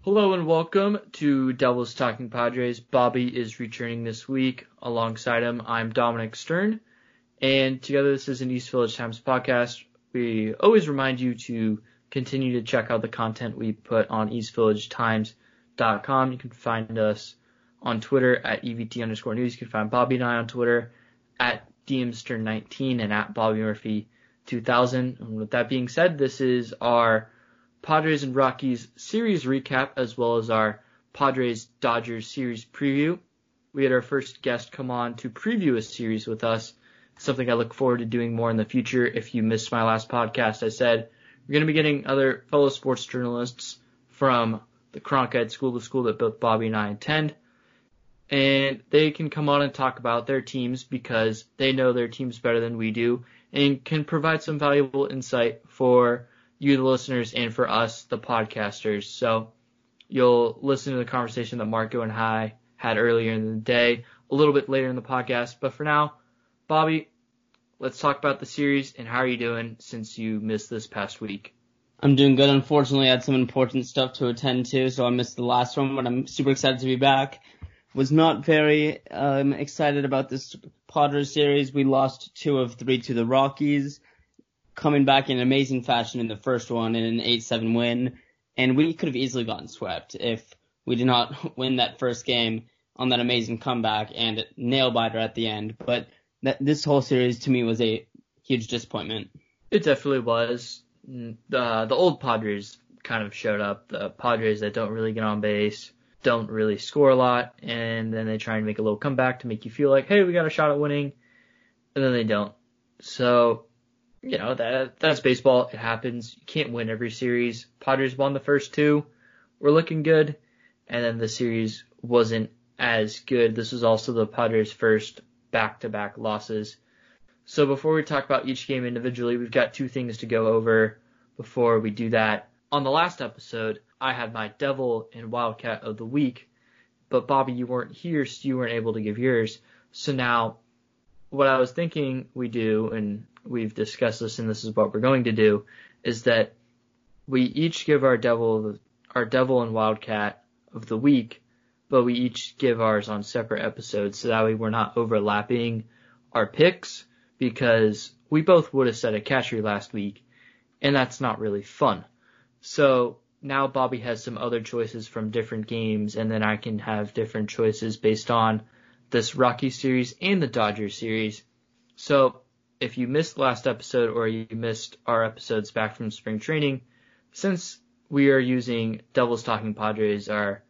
Hello and welcome to Devils Talking Padres. Bobby is returning this week. Alongside him, I'm Dominic Stern. And together, this is an East Village Times podcast. We always remind you to continue to check out the content we put on eastvillagetimes.com. You can find us on Twitter at EVT_news. You can find Bobby and I on Twitter at DMStern19 and at Bobby Murphy 2000. And with that being said, this is our Padres and Rockies series recap as well as our Padres-Dodgers series preview. We had our first guest come on to preview a series with us, something I look forward to doing more in the future. If you missed my last podcast, I said we're going to be getting other fellow sports journalists from the Cronkite School, the school that both Bobby and I attend, and they can come on and talk about their teams because they know their teams better than we do and can provide some valuable insight for you, the listeners, and for us, the podcasters. So you'll listen to the conversation that Marco and I had earlier in the day, a little bit later in the podcast. But for now, Bobby, let's talk about the series and how are you doing since you missed this past week? I'm doing good. Unfortunately, I had some important stuff to attend to, so I missed the last one, but I'm super excited to be back. Was not very excited about this Padres series. We lost 2 of 3 to the Rockies, coming back in amazing fashion in the first one in an 8-7 win, and we could have easily gotten swept if we did not win that first game on that amazing comeback and nail-biter at the end. But this whole series to me was a huge disappointment. It definitely was. The old Padres kind of showed up, the Padres that don't really get on base, don't really score a lot, and then they try and make a little comeback to make you feel like, hey, we got a shot at winning, and then they don't. So, you know, that's baseball. It happens. You can't win every series. Padres won the first 2. We're looking good. And then the series wasn't as good. This was also the Padres' first back-to-back losses. So before we talk about each game individually, we've got 2 things to go over before we do that. On the last episode, I had my Devil and Wildcat of the week. But Bobby, you weren't here, so you weren't able to give yours. So now, what I was thinking we do, and we've discussed this and this is what we're going to do, is that we each give our Devil and Wildcat of the week, but we each give ours on separate episodes, so that way we're not overlapping our picks, because we both would have said a catcher last week, and that's not really fun. So now Bobby has some other choices from different games, and then I can have different choices based on this Rocky series and the Dodgers series. So if you missed last episode or you missed our episodes back from spring training, since we are using Devils Talking Padres, our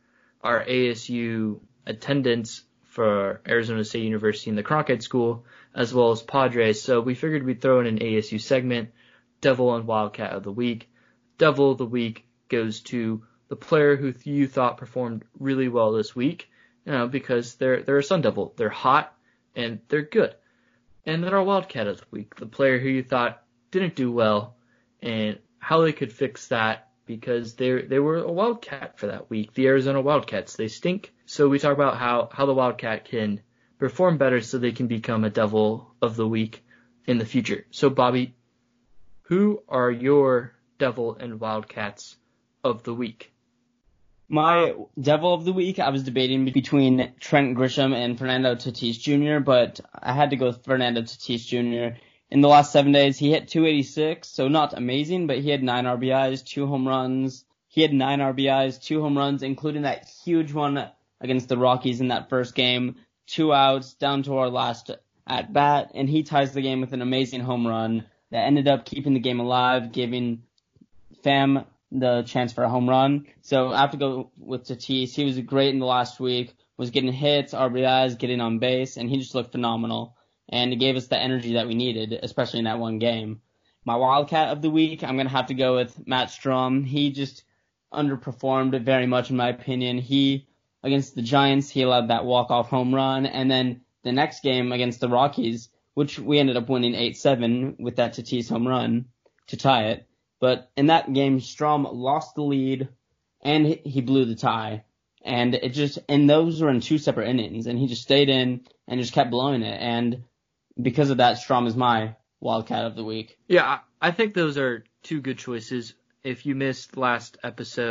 ASU attendance for Arizona State University and the Cronkite School, as well as Padres, so we figured we'd throw in an ASU segment, Devil and Wildcat of the week. Devil of the week goes to the player who you thought performed really well this week, you know, because they're a Sun Devil. They're hot and they're good. And then our Wildcat of the week, the player who you thought didn't do well, and how they could fix that, because they were a Wildcat for that week. The Arizona Wildcats, they stink. So we talk about how the Wildcat can perform better so they can become a Devil of the week in the future. So Bobby, who are your Devil and Wildcats of the week? My Devil of the week, I was debating between Trent Grisham and Fernando Tatis Jr., but I had to go with Fernando Tatis Jr. In the last 7 days, he hit .286, so not amazing, but he had 9 RBIs, 2 home runs. He had 9 RBIs, 2 home runs, including that huge one against the Rockies in that first game. 2 outs, down to our last at-bat, and he ties the game with an amazing home run that ended up keeping the game alive, giving Pham the chance for a home run. So I have to go with Tatis. He was great in the last week, was getting hits, RBIs, getting on base, and he just looked phenomenal. And it gave us the energy that we needed, especially in that one game. My Wildcat of the week, I'm going to have to go with Matt Strom. He just underperformed very much, in my opinion. Against the Giants, he allowed that walk-off home run. And then the next game against the Rockies, which we ended up winning 8-7 with that Tatis home run to tie it. But in that game, Strom lost the lead, and he blew the tie. And those were in 2 separate innings, and he just stayed in and just kept blowing it. And because of that, Strom is my Wildcat of the week. Yeah, I think those are 2 good choices. If you missed last episode,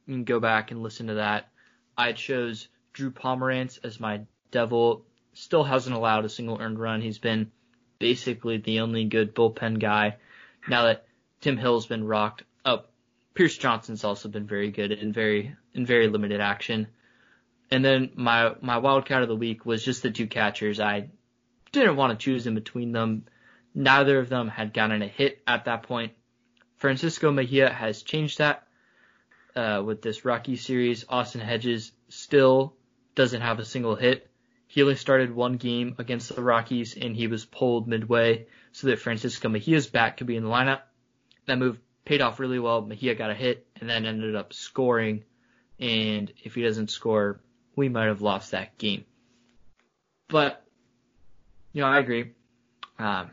You can go back and listen to that. I chose Drew Pomerantz as my Devil. Still hasn't allowed a single earned run. He's been basically the only good bullpen guy now that Tim Hill's been rocked up. Pierce Johnson's also been very good in very limited action. And then my wildcat of the week was just the two catchers. I didn't want to choose in between them. Neither of them had gotten a hit at that point. Francisco Mejia has changed that with this Rocky series. Austin Hedges still doesn't have a single hit. He only started one game against the Rockies, and he was pulled midway so that Francisco Mejia's bat could be in the lineup. That move paid off really well. Mejia got a hit and then ended up scoring. And if he doesn't score, we might have lost that game. But, I agree. Matt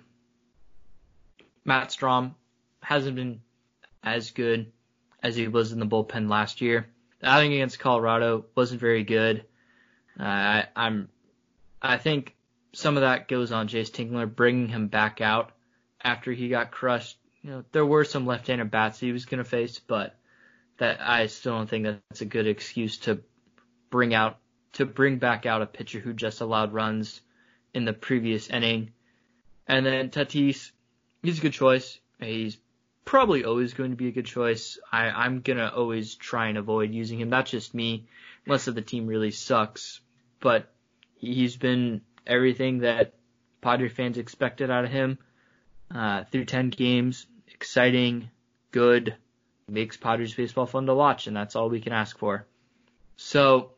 Strahm hasn't been as good as he was in the bullpen last year. The outing against Colorado wasn't very good. I think some of that goes on Jace Tingler bringing him back out after he got crushed. There were some left-handed bats he was going to face, but that I still don't think that's a good excuse to bring back out a pitcher who just allowed runs in the previous inning. And then Tatis, he's a good choice. He's probably always going to be a good choice. I'm going to always try and avoid using him. That's just me, unless the team really sucks. But he's been everything that Padre fans expected out of him through 10 games. Exciting, good, makes Padres baseball fun to watch, and that's all we can ask for. So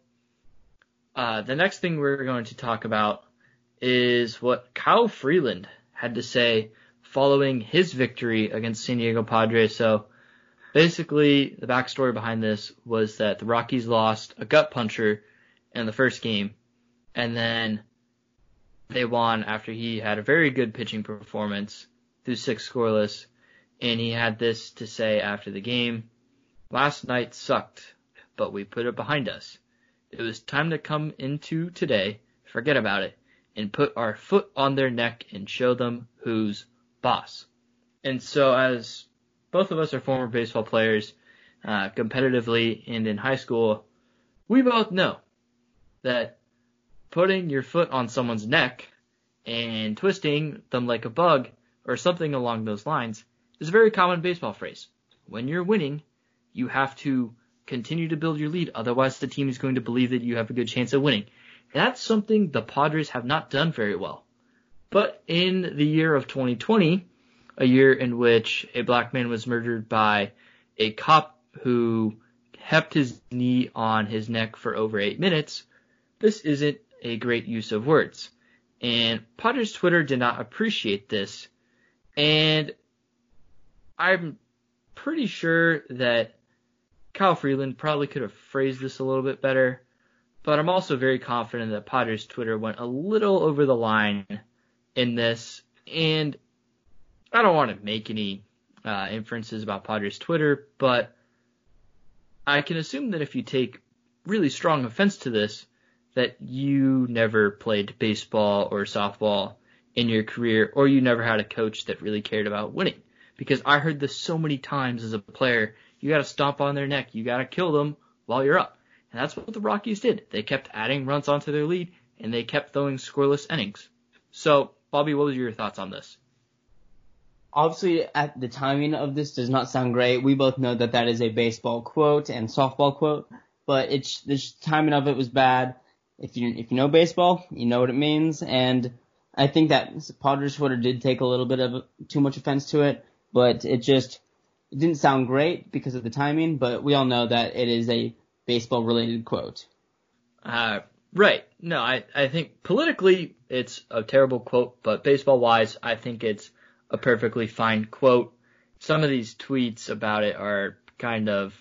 the next thing we're going to talk about is what Kyle Freeland had to say following his victory against San Diego Padres. So basically, the backstory behind this was that the Rockies lost a gut puncher in the first game, and then they won after he had a very good pitching performance through 6 scoreless. And he had this to say after the game: "Last night sucked, but we put it behind us. It was time to come into today, forget about it, and put our foot on their neck and show them who's boss." And so, as both of us are former baseball players, competitively and in high school, we both know that putting your foot on someone's neck and twisting them like a bug or something along those lines is a very common baseball phrase. When you're winning, you have to continue to build your lead, otherwise the team is going to believe that you have a good chance of winning. And that's something the Padres have not done very well. But in the year of 2020, a year in which a black man was murdered by a cop who kept his knee on his neck for over 8 minutes, this isn't a great use of words. And Padres Twitter did not appreciate this. And I'm pretty sure that Kyle Freeland probably could have phrased this a little bit better, but I'm also very confident that Padres Twitter went a little over the line in this, and I don't want to make any inferences about Padres Twitter, but I can assume that if you take really strong offense to this, that you never played baseball or softball in your career, or you never had a coach that really cared about winning. Because I heard this so many times as a player: you got to stomp on their neck, you got to kill them while you're up. And that's what the Rockies did. They kept adding runs onto their lead, and they kept throwing scoreless innings. So, Bobby, what was your thoughts on this? Obviously, the timing of this does not sound great. We both know that is a baseball quote and softball quote, but the timing of it was bad. If you know baseball, you know what it means, and I think that Padres Twitter did take a little bit of too much offense to it, but it didn't sound great because of the timing, but we all know that it is a baseball-related quote. Right. No, I think politically it's a terrible quote, but baseball-wise, I think it's a perfectly fine quote. Some of these tweets about it are kind of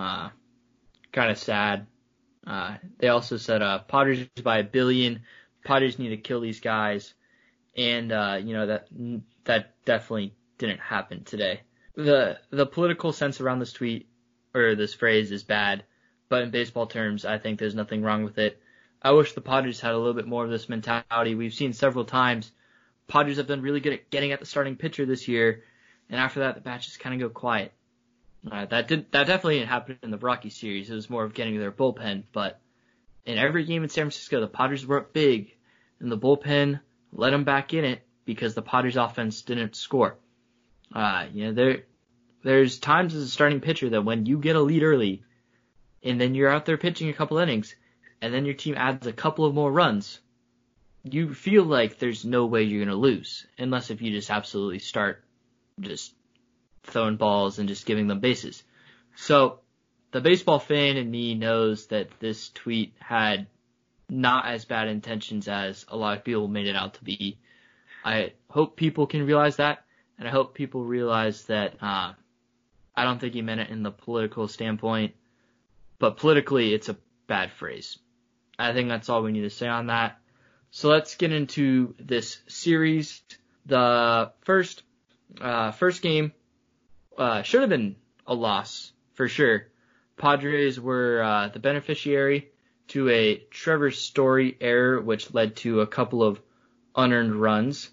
sad. They also said, Padres by 1 billion, Padres need to kill these guys. And, that definitely didn't happen today. The political sense around this tweet, or this phrase, is bad, but in baseball terms, I think there's nothing wrong with it. I wish the Padres had a little bit more of this mentality. We've seen several times Padres have done really good at getting at the starting pitcher this year, and after that, the bats just kind of go quiet. That definitely didn't happen in the Rocky series. It was more of getting their bullpen, but in every game in San Francisco, the Padres were up big, and the bullpen let them back in it because the Padres offense didn't score. There's times as a starting pitcher that when you get a lead early, and then you're out there pitching a couple innings, and then your team adds a couple of more runs, you feel like there's no way you're going to lose, unless if you just absolutely start just throwing balls and just giving them bases. So the baseball fan in me knows that this tweet had not as bad intentions as a lot of people made it out to be. I hope people can realize that, and I hope people realize that I don't think he meant it in the political standpoint, but politically it's a bad phrase. I think that's all we need to say on that. So let's get into this series. The first game should have been a loss for sure. Padres were the beneficiary to a Trevor Story error, which led to a couple of unearned runs.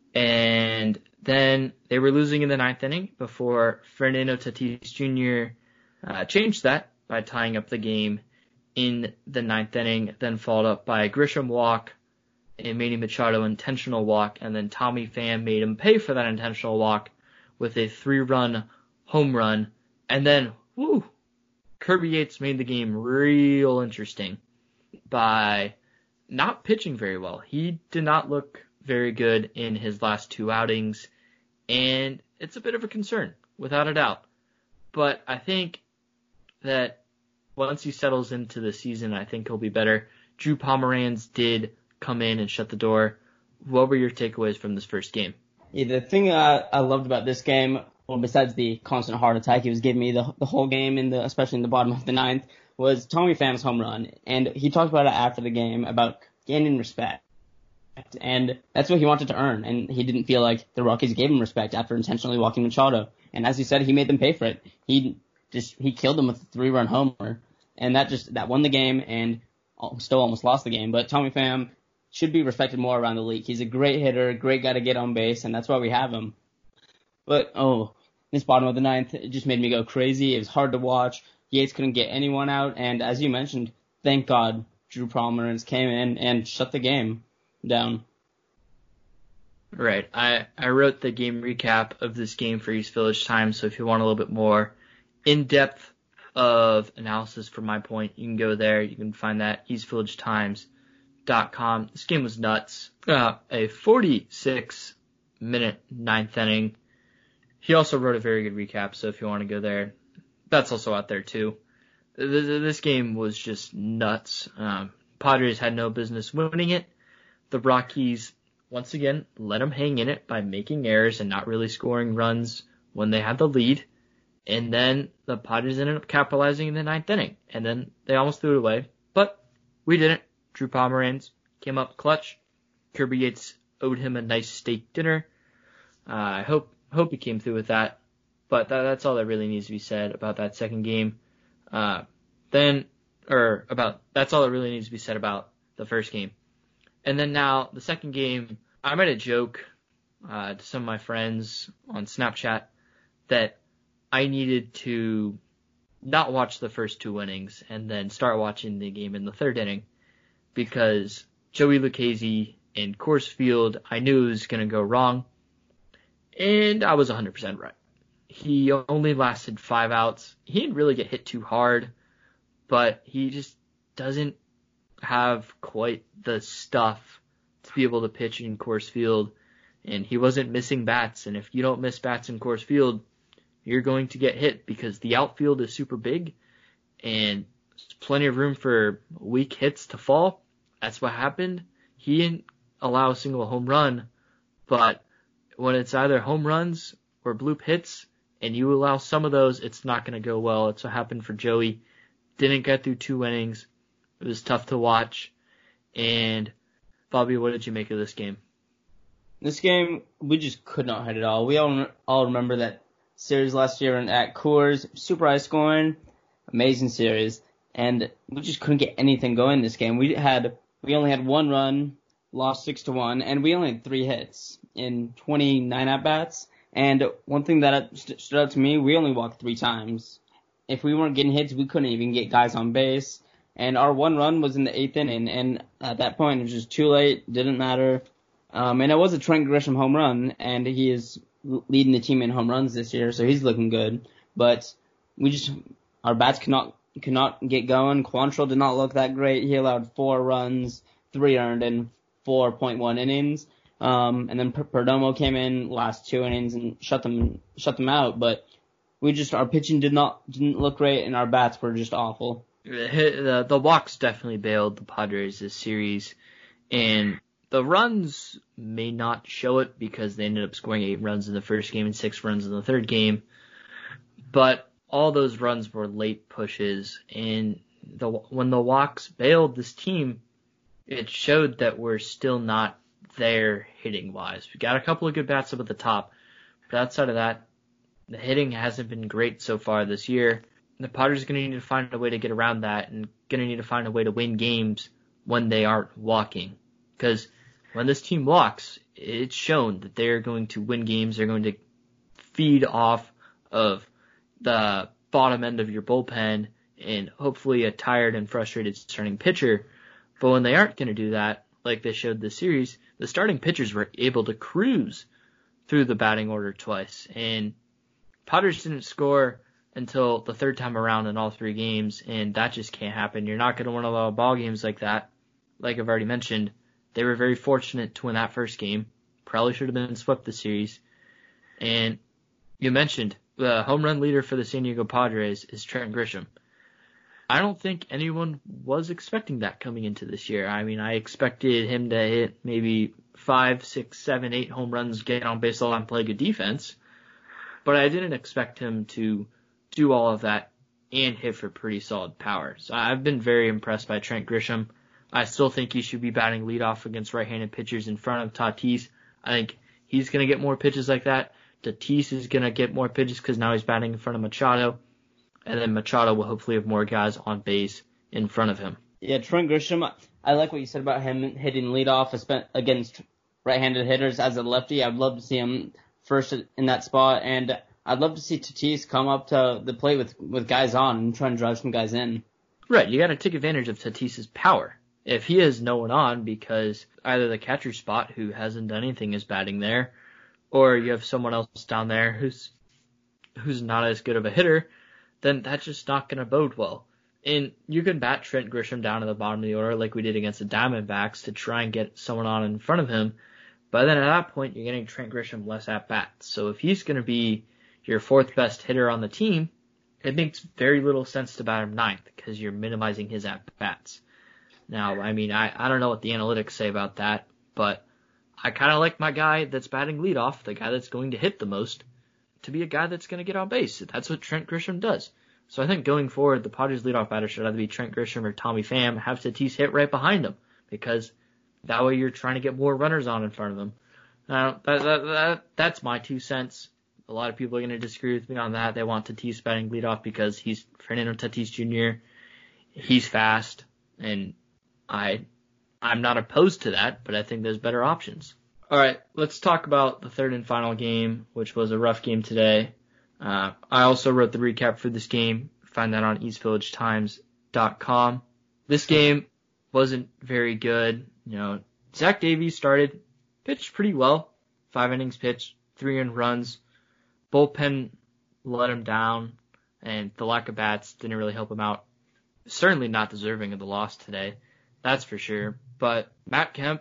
And then they were losing in the ninth inning before Fernando Tatis Jr. Changed that by tying up the game in the ninth inning, then followed up by a Grisham walk, a Manny Machado intentional walk, and then Tommy Pham made him pay for that intentional walk with a 3-run home run. And then, Kirby Yates made the game real interesting by not pitching very well. He did not look very good in his last 2 outings, and it's a bit of a concern, without a doubt. But I think that once he settles into the season, I think he'll be better. Drew Pomeranz did come in and shut the door. What were your takeaways from this first game? Yeah, the thing I loved about this game, well, besides the constant heart attack he was giving me the whole game, especially in the bottom of the ninth, was Tommy Pham's home run. And he talked about it after the game, about gaining respect. And that's what he wanted to earn. And he didn't feel like the Rockies gave him respect after intentionally walking Machado. And as he said, he made them pay for it. He killed them with a 3-run homer. And that won the game and still almost lost the game. But Tommy Pham should be respected more around the league. He's a great hitter, great guy to get on base, and that's why we have him. But, this bottom of the ninth, it just made me go crazy. It was hard to watch. Yates couldn't get anyone out, and as you mentioned, thank God Drew Pomeranz came in and shut the game down. Right. I wrote the game recap of this game for East Village Times, so if you want a little bit more in-depth of analysis from my point, you can go there. You can find that eastvillagetimes.com. This game was nuts. A 46-minute ninth inning. He also wrote a very good recap, so if you want to go there, that's also out there too. This game was just nuts. Padres had no business winning it. The Rockies, once again, let them hang in it by making errors and not really scoring runs when they had the lead. And then the Padres ended up capitalizing in the ninth inning. And then they almost threw it away. But we didn't. Drew Pomeranz came up clutch. Kirby Yates owed him a nice steak dinner. I hope he came through with that. But that's all that really needs to be said about that second game. That's all that really needs to be said about the first game. And then now, the second game, I made a joke to some of my friends on Snapchat that I needed to not watch the first 2 innings and then start watching the game in the third inning because Joey Lucchesi in Coors Field, I knew it was going to go wrong, and I was 100% right. He only lasted 5 outs. He didn't really get hit too hard, but he just doesn't have quite the stuff to be able to pitch in Coors Field, and he wasn't missing bats, and if you don't miss bats in Coors Field, you're going to get hit because the outfield is super big, and there's plenty of room for weak hits to fall. That's what happened. He didn't allow a single home run, but when it's either home runs or bloop hits, and you allow some of those, it's not going to go well. It's what happened for Joey. Didn't get through 2 innings. It was tough to watch. And, Bobby, what did you make of this game? This game, we just could not hit it all. We all remember that series last year at Coors, super high scoring, amazing series. And we just couldn't get anything going this game. We only had 1 run, lost 6-1, and we only had 3 hits in 29 at-bats. And one thing that stood out to me, we only walked 3 times. If we weren't getting hits, we couldn't even get guys on base. And our one run was in the 8th inning, and at that point it was just too late, didn't matter. And it was a Trent Grisham home run, and he is leading the team in home runs this year, so he's looking good. But our bats cannot get going. Quantrill did not look that great. He allowed 4 runs, 3 earned in 4.1 innings. And then Perdomo came in last 2 innings and shut them out. But our pitching didn't look great, and our bats were just awful. The walks definitely bailed the Padres this series, and the runs may not show it because they ended up scoring 8 runs in the first game and 6 runs in the third game. But all those runs were late pushes, and when the walks bailed this team, it showed that we're still not there hitting-wise. We got a couple of good bats up at the top, but outside of that, the hitting hasn't been great so far this year. The Padres are going to need to find a way to get around that and going to need to find a way to win games when they aren't walking. Because when this team walks, it's shown that they're going to win games. They're going to feed off of the bottom end of your bullpen and hopefully a tired and frustrated starting pitcher. But when they aren't going to do that, like they showed this series, the starting pitchers were able to cruise through the batting order twice. And Padres didn't score until the third time around in all 3 games, and that just can't happen. You're not going to win a lot of ball games like that. Like I've already mentioned, they were very fortunate to win that first game. Probably should have been swept the series. And you mentioned the home run leader for the San Diego Padres is Trent Grisham. I don't think anyone was expecting that coming into this year. I mean, I expected him to hit maybe 5, 6, 7, 8 home runs, get on base a lot, and play good defense. But I didn't expect him to do all of that and hit for pretty solid power. So I've been very impressed by Trent Grisham. I still think he should be batting leadoff against right-handed pitchers in front of Tatis. I think he's going to get more pitches like that. Tatis is going to get more pitches because now he's batting in front of Machado. And then Machado will hopefully have more guys on base in front of him. Yeah, Trent Grisham, I like what you said about him hitting leadoff against right-handed hitters as a lefty. I'd love to see him first in that spot, and I'd love to see Tatis come up to the plate with guys on and try and drive some guys in. Right, you got to take advantage of Tatis's power. If he has no one on because either the catcher spot, who hasn't done anything, is batting there, or you have someone else down there who's not as good of a hitter, then that's just not going to bode well. And you can bat Trent Grisham down to the bottom of the order like we did against the Diamondbacks to try and get someone on in front of him. But then at that point, you're getting Trent Grisham less at-bats. So if he's going to be your 4th best hitter on the team, it makes very little sense to bat him 9th because you're minimizing his at-bats. Now, I mean, I don't know what the analytics say about that, but I kind of like my guy that's batting leadoff, the guy that's going to hit the most, to be a guy that's going to get on base. That's what Trent Grisham does. So I think going forward, the Padres leadoff batter should either be Trent Grisham or Tommy Pham, have Tatis hit right behind him, because that way you're trying to get more runners on in front of him. Now, that's my 2 cents. A lot of people are going to disagree with me on that. They want Tatis batting leadoff because he's Fernando Tatis Jr. He's fast, and I'm not opposed to that, but I think there's better options. All right, let's talk about the third and final game, which was a rough game today. I also wrote the recap for this game. Find that on EastVillageTimes.com. This game wasn't very good. Zach Davies pitched pretty well. 5 innings pitched, 3 earned runs. Bullpen let him down, and the lack of bats didn't really help him out. Certainly not deserving of the loss today, that's for sure. But Matt Kemp,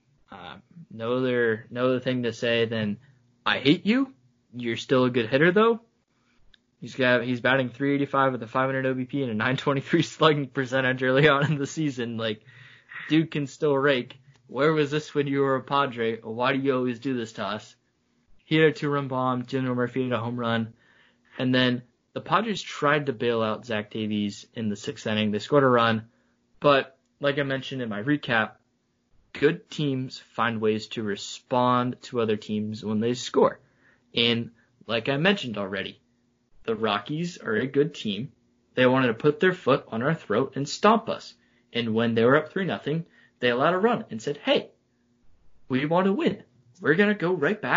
no other thing to say than, I hate you. You're still a good hitter, though. He's batting .385 with a .500 OBP and a .923 slugging percentage early on in the season. Dude can still rake. Where was this when you were a Padre? Why do you always do this to us? He had a 2-run bomb. Junior Murphy had a home run. And then the Padres tried to bail out Zach Davies in the 6th inning. They scored a run. But like I mentioned in my recap, good teams find ways to respond to other teams when they score. And like I mentioned already, the Rockies are a good team. They wanted to put their foot on our throat and stomp us. And when they were up 3-0, they allowed a run and said, hey, we want to win. We're going to go right back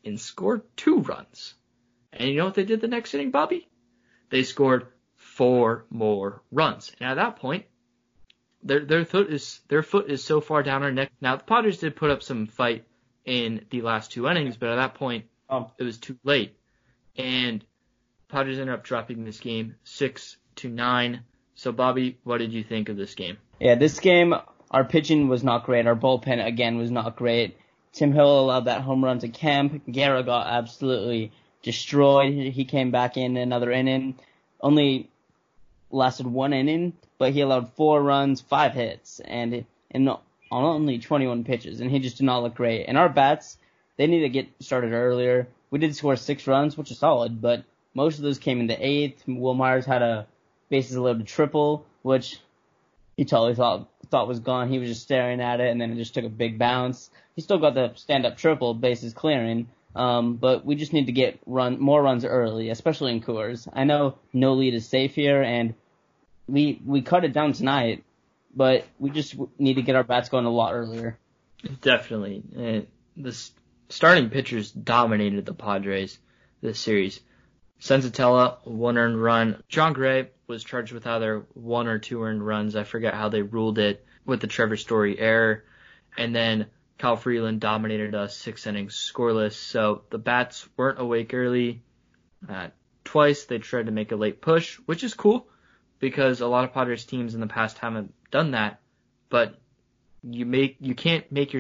and scored 2 runs. And you know what they did the next inning, Bobby? They scored 4 more runs. And at that point, their foot is so far down our neck. Now, the Padres did put up some fight in the last 2 innings, but at that point, it was too late. And Padres ended up dropping this game 6-9. So, Bobby, what did you think of this game? Yeah, this game, our pitching was not great. Our bullpen, again, was not great. Tim Hill allowed that home run to Kemp. Guerra got absolutely destroyed. He came back in another inning. Only lasted 1 inning, but he allowed 4 runs, 5 hits, and on only 21 pitches, and he just did not look great. And our bats, they need to get started earlier. We did score 6 runs, which is solid, but most of those came in the 8th. Will Myers had a bases-loaded triple, which he totally thought was gone. He was just staring at it, and then it just took a big bounce. He still got the stand-up triple, bases clearing, but we just need to get more runs early, especially in Coors. I know no lead is safe here, and we cut it down tonight, but we just need to get our bats going a lot earlier. Definitely. The starting pitchers dominated the Padres this series. Senzatella, 1 earned run. John Gray was charged with either 1 or 2 earned runs. I forget how they ruled it with the Trevor Story error. And then Kyle Freeland dominated us 6 innings scoreless. So the bats weren't awake early. Twice they tried to make a late push, which is cool because a lot of Padres teams in the past haven't done that. But you can't make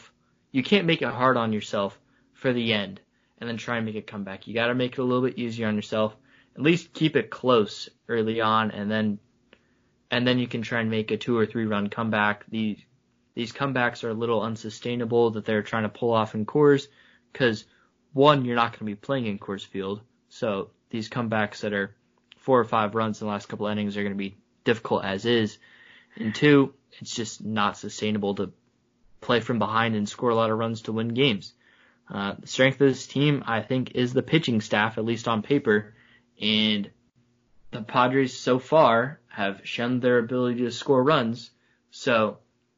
it hard on yourself for the end and then try and make a comeback. You got to make it a little bit easier on yourself. At least keep it close early on, and then you can try and make a 2 or 3 run comeback. These comebacks are a little unsustainable that they're trying to pull off in Coors because, 1, you're not going to be playing in Coors Field, so these comebacks that are 4 or 5 runs in the last couple of innings are going to be difficult as is. And 2, it's just not sustainable to play from behind and score a lot of runs to win games. The strength of this team, I think, is the pitching staff, at least on paper. And the Padres so far have shown their ability to score runs. So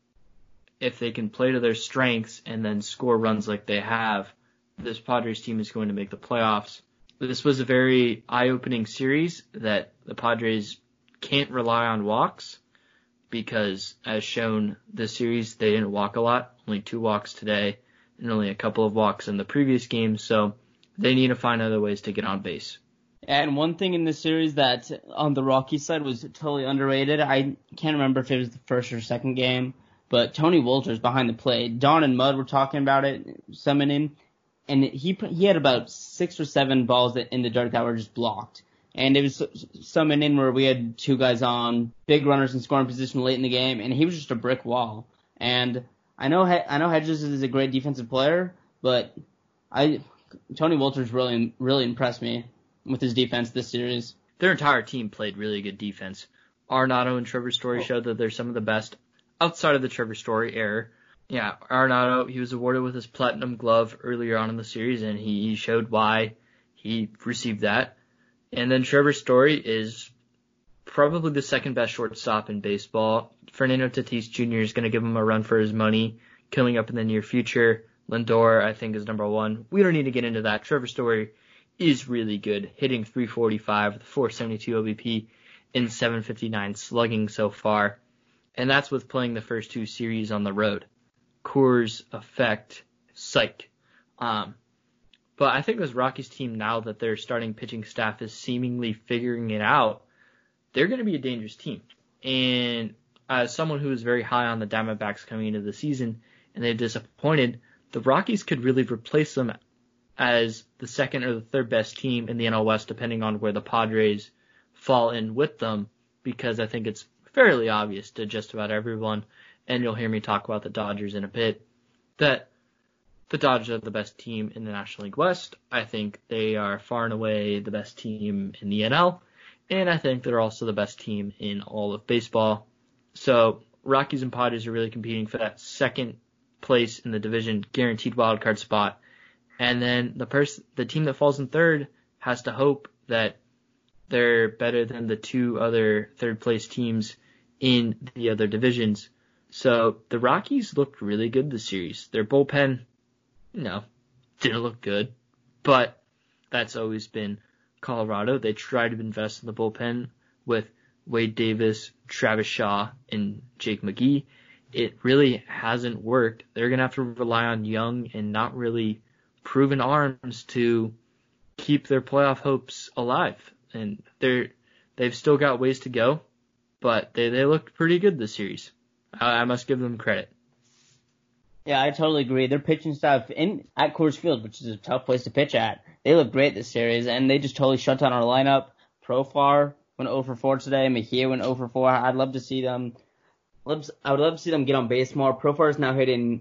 if they can play to their strengths and then score runs like they have, this Padres team is going to make the playoffs. This was a very eye-opening series that the Padres can't rely on walks because, as shown this series, they didn't walk a lot. Only 2 walks today and only a couple of walks in the previous game. So they need to find other ways to get on base. And one thing in this series that on the Rockies side was totally underrated, I can't remember if it was the first or second game, but Tony Wolters behind the plate. Don and Mudd were talking about it, summoning, and he had about 6 or 7 balls in the dirt that were just blocked. And it was some inning where we had 2 guys on, big runners in scoring position late in the game, and he was just a brick wall. And I know Hedges is a great defensive player, but Tony Wolters really impressed me with his defense this series. Their entire team played really good defense. Arenado and Trevor Story showed that they're some of the best outside of the Trevor Story error. Yeah, Arenado, he was awarded with his Platinum Glove earlier on in the series, and he showed why he received that. And then Trevor Story is probably the second best shortstop in baseball. Fernando Tatis Jr. is going to give him a run for his money coming up in the near future. Lindor, I think, is number 1. We don't need to get into that. Trevor Story is really good, hitting .345 with 472 OBP and 759 slugging so far. And that's with playing the first 2 series on the road. Coors effect, psych. But I think this Rockies team, now that their starting pitching staff is seemingly figuring it out, they're going to be a dangerous team. And as someone who was very high on the Diamondbacks coming into the season, and they've disappointed, the Rockies could really replace them as the second or the third best team in the NL West, depending on where the Padres fall in with them, because I think it's fairly obvious to just about everyone, and you'll hear me talk about the Dodgers in a bit, that the Dodgers are the best team in the National League West. I think they are far and away the best team in the NL, and I think they're also the best team in all of baseball. So Rockies and Padres are really competing for that second place in the division, guaranteed wildcard spot. And then the team that falls in third has to hope that they're better than the 2 other third-place teams in the other divisions. So the Rockies looked really good this series. Their bullpen, didn't look good, but that's always been Colorado. They tried to invest in the bullpen with Wade Davis, Travis Shaw, and Jake McGee. It really hasn't worked. They're going to have to rely on young and not really proven arms to keep their playoff hopes alive. And they've still got ways to go, but they looked pretty good this series. I must give them credit. Yeah, I totally agree. Their pitching staff at Coors Field, which is a tough place to pitch at, they look great this series, and they just totally shut down our lineup. Profar went 0 for 4 today. Mejia went 0 for 4. I'd love to see them. I would love to see them get on base more. Profar is now hitting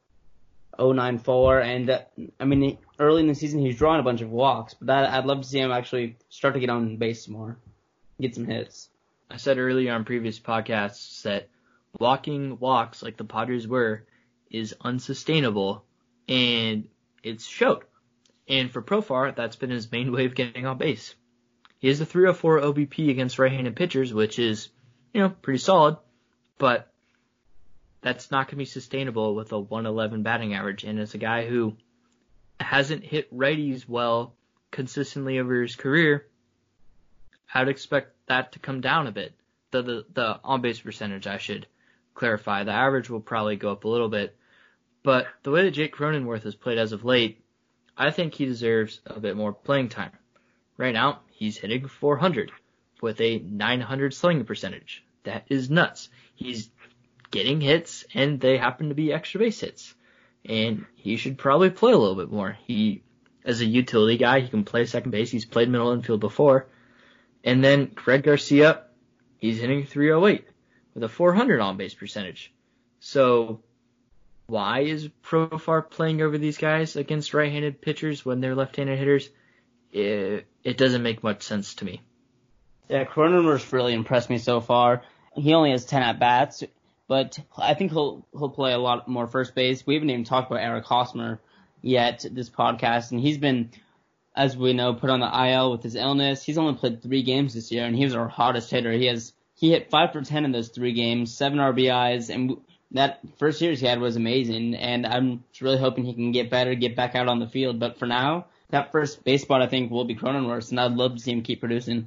0.94, and early in the season he's drawing a bunch of walks, but I'd love to see him actually start to get on base more, get some hits. I said earlier on previous podcasts that walking walks like the Padres were is unsustainable, and it's showed. And for Profar, that's been his main way of getting on base. He has a 304 OBP against right-handed pitchers, which is, pretty solid, but that's not going to be sustainable with a 111 batting average. And as a guy who hasn't hit righties well consistently over his career, I'd expect that to come down a bit. The on-base percentage, I should clarify. The average will probably go up a little bit. But the way that Jake Cronenworth has played as of late, I think he deserves a bit more playing time. Right now, he's hitting 400 with a 900 slugging percentage. That is nuts. He's getting hits, and they happen to be extra base hits. And he should probably play a little bit more. He, as a utility guy, he can play second base. He's played middle infield before. And then Greg Garcia, he's hitting 308 with a 400 on-base percentage. So why is Profar playing over these guys against right-handed pitchers when they're left-handed hitters? It doesn't make much sense to me. Yeah, Cronenworth's really impressed me so far. He only has 10 at-bats, but I think he'll play a lot more first base. We haven't even talked about Eric Hosmer yet this podcast, and he's been, as we know, put on the IL with his illness. He's only played 3 games this year, and he was our hottest hitter. He hit 5 for 10 in those 3 games, 7 RBIs, and that first series he had was amazing, and I'm really hoping he can get better, get back out on the field. But for now, that first base spot I think will be Cronenworth, and I'd love to see him keep producing.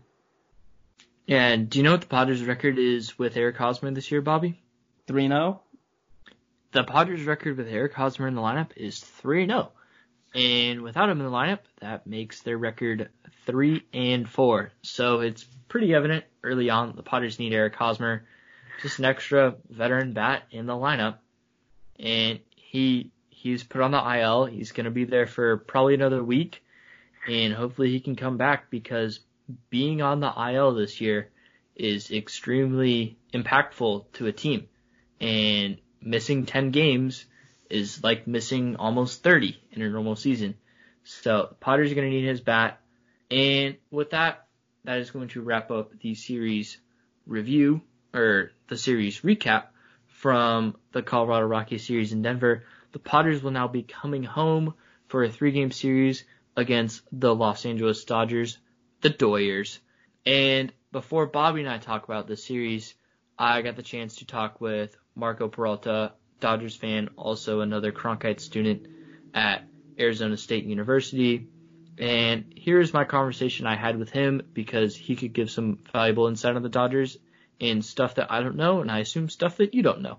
And do you know what the Padres' record is with Eric Hosmer this year, Bobby? 3-0? The Padres' record with Eric Hosmer in the lineup is 3-0. And without him in the lineup, that makes their record 3-4. So it's pretty evident early on the Padres need Eric Hosmer, just an extra veteran bat in the lineup. And he's put on the IL. He's going to be there for probably another week. And hopefully he can come back, because being on the IL this year is extremely impactful to a team. And missing 10 games is like missing almost 30 in a normal season. So the Padres are going to need his bat. And with that, that is going to wrap up the series review, or the series recap from the Colorado Rockies series in Denver. The Padres will now be coming home for a 3-game series against the Los Angeles Dodgers, the Doyers. And before Bobby and I talk about the series, I got the chance to talk with Marco Peralta, Dodgers fan, also another Cronkite student at Arizona State University. And here's my conversation I had with him, because he could give some valuable insight on the Dodgers and stuff that I don't know, and I assume stuff that you don't know.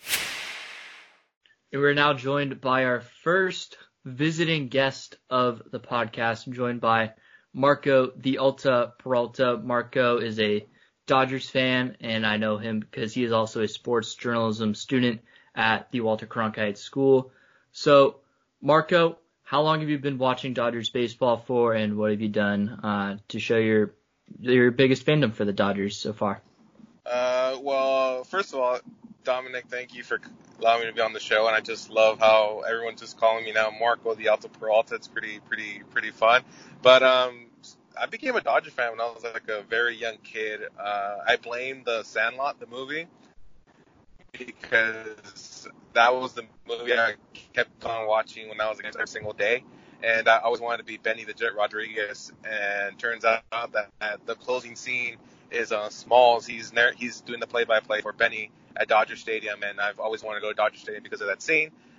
And we're now joined by our first visiting guest of the podcast, joined by Marco the Alta Peralta. Marco is a Dodgers fan, and I know him because he is also a sports journalism student at the Walter Cronkite School. So, Marco, how long have you been watching Dodgers baseball for, and what have you done to show your biggest fandom for the Dodgers so far? Well, first of all, Dominic, thank you for allowing me to be on the show, and I just love how everyone's just calling me now Marco the Alta Peralta. It's pretty fun. But I became a Dodger fan when I was like a very young kid. I blame The Sandlot, the movie, because that was the movie I kept on watching when I was a kid every single day. And I always wanted to be Benny the Jet Rodriguez. And turns out that the closing scene is Smalls. He's doing the play-by-play for Benny at Dodger Stadium, and I've always wanted to go to Dodger Stadium because of that scene.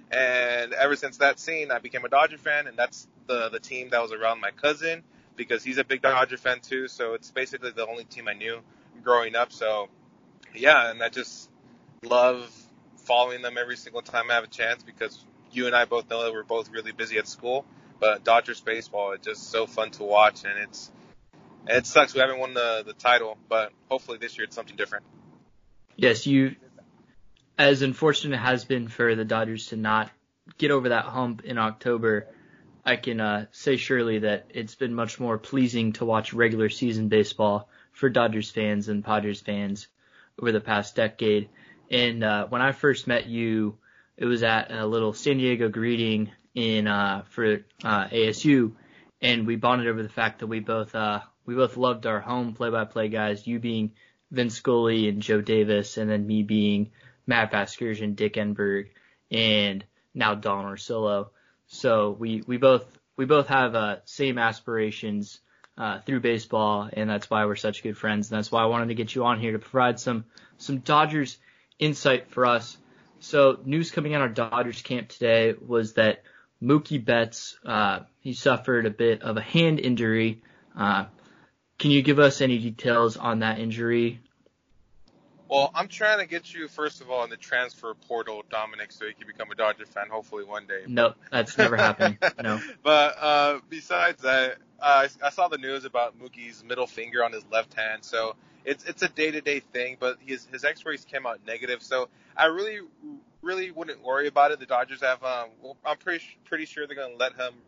And ever since that scene, I became a Dodger fan, and that's the team that was around my cousin because he's a big Dodger fan too. So it's basically the only team I knew growing up. So yeah, and I just love following them every single time I have a chance because you and I both know that we're both really busy at school. But Dodgers baseball is just so fun to watch, and it sucks we haven't won the title, but hopefully this year it's something different. Yes, as unfortunate it has been for the Dodgers to not get over that hump in October, I can say surely that it's been much more pleasing to watch regular season baseball for Dodgers fans and Padres fans over the past decade. And when I first met you, it was at a little San Diego greeting for ASU, and we bonded over the fact that we both loved our home play-by-play guys, you being Vince Scully and Joe Davis, and then me being Matt Vasgersian, Dick Enberg, and now Don Orsillo. So we both have same aspirations through baseball, and that's why we're such good friends. And that's why I wanted to get you on here to provide some Dodgers insight for us. So news coming out of Dodgers camp today was that Mookie Betts, he suffered a bit of a hand injury. Can you give us any details on that injury? Well, I'm trying to get you, first of all, in the transfer portal, Dominic, so you can become a Dodger fan hopefully one day. No, that's never happening. No. But besides that, I saw the news about Mookie's middle finger on his left hand, so it's a day-to-day thing, but his x-rays came out negative, so I really wouldn't worry about it. The Dodgers have, I'm pretty sure they're going to let him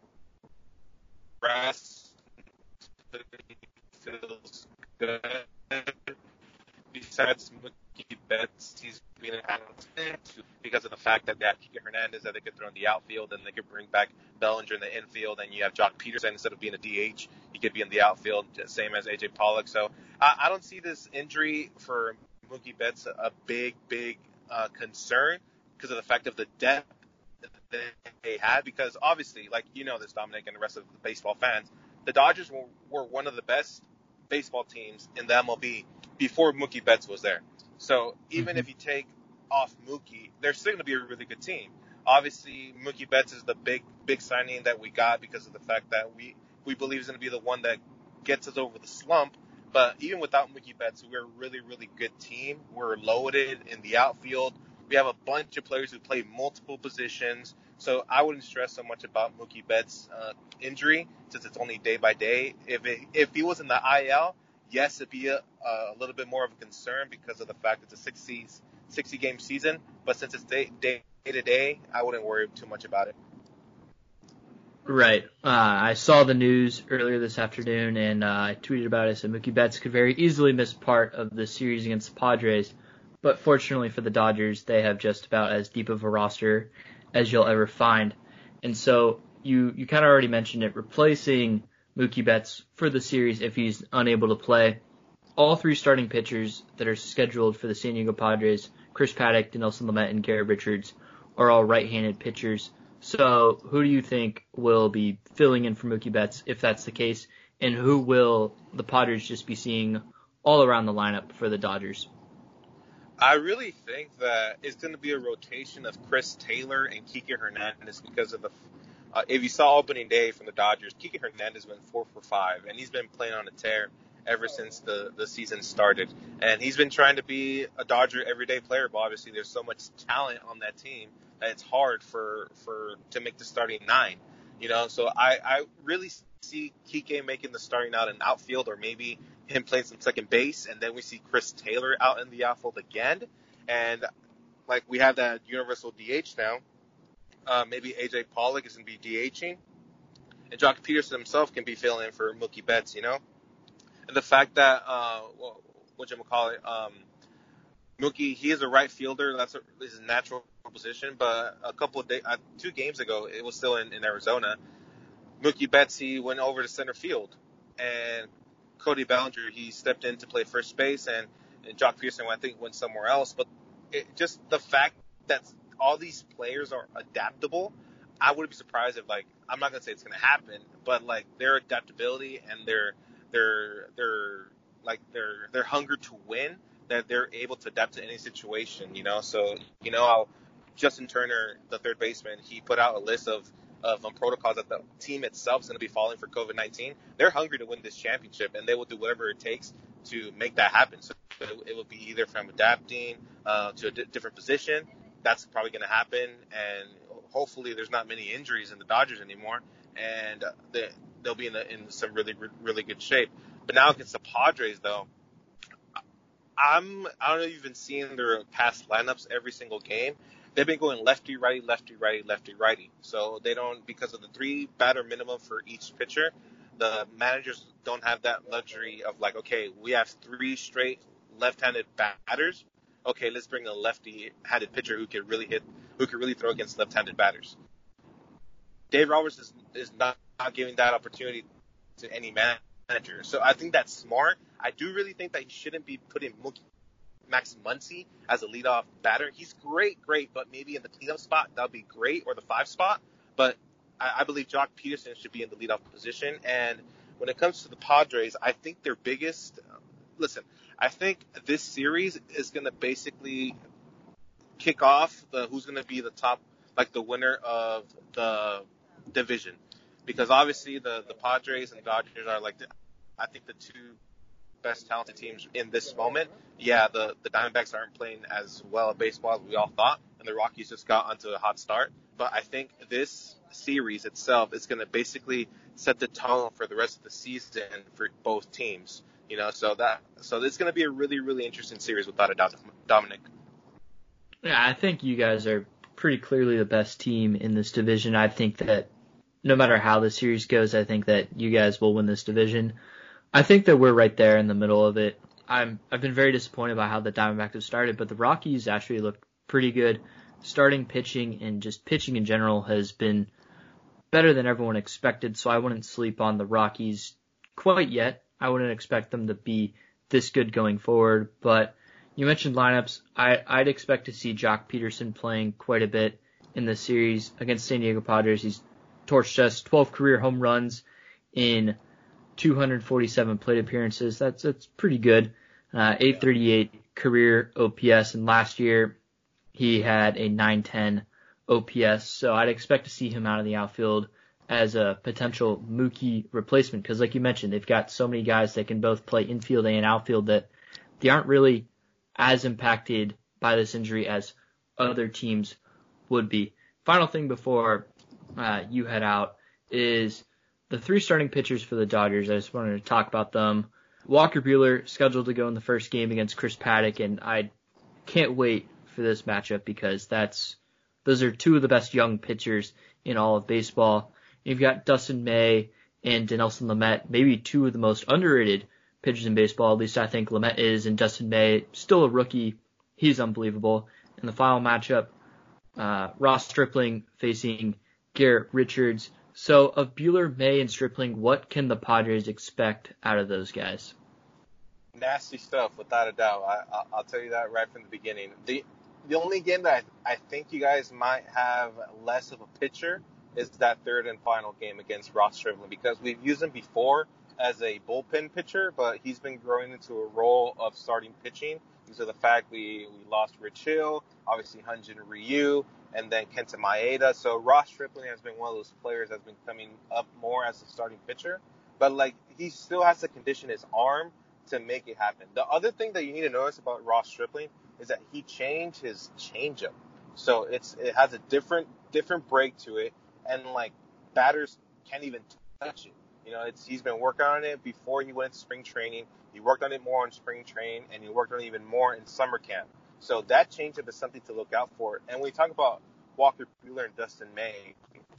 rest. Feels good. Besides Mookie Betts, he's been out because of the fact that they have Kike Hernandez that they could throw in the outfield, and they could bring back Bellinger in the infield, and you have Jock Peterson instead of being a DH, he could be in the outfield, same as AJ Pollock. So I don't see this injury for Mookie Betts a big concern because of the fact of the depth that they had. Because obviously, like you know this, Dominic, and the rest of the baseball fans, the Dodgers were one of the best baseball teams in the MLB before Mookie Betts was there. So even if you take off Mookie, they're still going to be a really good team. Obviously, Mookie Betts is the big signing that we got because of the fact that we believe he's going to be the one that gets us over the slump. But even without Mookie Betts, we're a really good team. We're loaded in the outfield. We have a bunch of players who play multiple positions. So I wouldn't stress so much about Mookie Betts' injury since it's only day by day. If he was in the IL, yes, it'd be a little bit more of a concern because of the fact it's a 60-game season. But since it's day to day, I wouldn't worry too much about it. Right. I saw the news earlier this afternoon, and I tweeted about it. So Mookie Betts could very easily miss part of the series against the Padres. But fortunately for the Dodgers, they have just about as deep of a roster as you'll ever find. And so you kind of already mentioned it, replacing Mookie Betts for the series if he's unable to play. All three starting pitchers that are scheduled for the San Diego Padres, Chris Paddack, Dinelson Lamet, and Garrett Richards, are all right-handed pitchers. So who do you think will be filling in for Mookie Betts if that's the case? And who will the Padres just be seeing all around the lineup for the Dodgers? I really think that it's going to be a rotation of Chris Taylor and Kike Hernandez because of the if you saw opening day from the Dodgers, Kike Hernandez went 4 for 5, and he's been playing on a tear ever since the season started. And he's been trying to be a Dodger everyday player, but obviously there's so much talent on that team that it's hard to make the starting 9. You know, so I really see Kike making the starting out in outfield, or maybe him playing some second base, and then we see Chris Taylor out in the outfield again. And like we have that universal DH now. Maybe AJ Pollock is going to be DHing, and Jock Peterson himself can be filling in for Mookie Betts, you know. And the fact that Mookie, he is a right fielder. That's his natural position. But a couple of days, 2 games ago, it was still in Arizona. Mookie Betts, he went over to center field, and Cody Bellinger, he stepped in to play first base, and Jock Peterson, I think, went somewhere else. But just the fact that all these players are adaptable, I wouldn't be surprised if, like, I'm not gonna say it's gonna happen, but like their adaptability and their hunger to win, that they're able to adapt to any situation, you know. So you know how Justin Turner, the third baseman, he put out a list of protocols that the team itself is going to be following for COVID-19. They're hungry to win this championship, and they will do whatever it takes to make that happen. So it will be either from adapting to a different position. That's probably going to happen, and hopefully there's not many injuries in the Dodgers anymore, and they'll be in some really, really good shape. But now against the Padres, though, I don't know if you've been seeing their past lineups every single game. They've been going lefty, righty, lefty, righty, lefty, righty. So they don't, because of the 3 batter minimum for each pitcher, the managers don't have that luxury of like, okay, we have 3 straight left-handed batters. Okay, let's bring a lefty-handed pitcher who could really throw against left-handed batters. Dave Roberts is not giving that opportunity to any manager. So I think that's smart. I do really think that he shouldn't be putting Max Muncy as a leadoff batter. He's great, but maybe in the cleanup spot, that would be great, or the 5 spot. But I believe Jock Peterson should be in the leadoff position. And when it comes to the Padres, I think their biggest I think this series is going to basically kick off who's going to be the top, like the winner of the division. Because obviously the Padres and Dodgers are I think the 2 best talented teams in this moment. Yeah, the Diamondbacks aren't playing as well at baseball as we all thought, and the Rockies just got onto a hot start. But I think this series itself is going to basically set the tone for the rest of the season for both teams. So it's going to be a really, really interesting series without a doubt, Dominic. Yeah, I think you guys are pretty clearly the best team in this division. I think that no matter how the series goes, I think that you guys will win this division. I think that we're right there in the middle of it. I've been very disappointed by how the Diamondbacks have started, but the Rockies actually look pretty good. Starting pitching and just pitching in general has been better than everyone expected, so I wouldn't sleep on the Rockies quite yet. I wouldn't expect them to be this good going forward, but you mentioned lineups. I'd expect to see Jock Peterson playing quite a bit in this series against San Diego Padres. He's torched us 12 career home runs in 247 plate appearances. That's pretty good. 838 career OPS, and last year he had a 910 OPS. So I'd expect to see him out of the outfield as a potential Mookie replacement, because like you mentioned, they've got so many guys that can both play infield and outfield that they aren't really as impacted by this injury as other teams would be. Final thing before you head out is the 3 starting pitchers for the Dodgers. I just wanted to talk about them. Walker Buehler scheduled to go in the first game against Chris Paddack, and I can't wait for this matchup because those are 2 of the best young pitchers in all of baseball. You've got Dustin May and Dinelson Lamet, maybe 2 of the most underrated pitchers in baseball. At least I think Lamet is, and Dustin May, still a rookie. He's unbelievable. In the final matchup, Ross Stripling facing Garrett Richards. So of Buehler, May, and Stripling, what can the Padres expect out of those guys? Nasty stuff, without a doubt. I'll tell you that right from the beginning. The only game that I think you guys might have less of a pitcher is that 3rd and final game against Ross Stripling, because we've used him before as a bullpen pitcher, but he's been growing into a role of starting pitching because of the fact we lost Rich Hill, obviously Hyun-Jin Ryu, and then Kenta Maeda. So Ross Stripling has been one of those players that's been coming up more as a starting pitcher, but he still has to condition his arm to make it happen. The other thing that you need to notice about Ross Stripling is that he changed his changeup, so it has a different break to it, and batters can't even touch it. He's been working on it before he went to spring training. He worked on it more in spring training, and he worked on it even more in summer camp. So that changeup is something to look out for. And when we talk about Walker Buehler and Dustin May,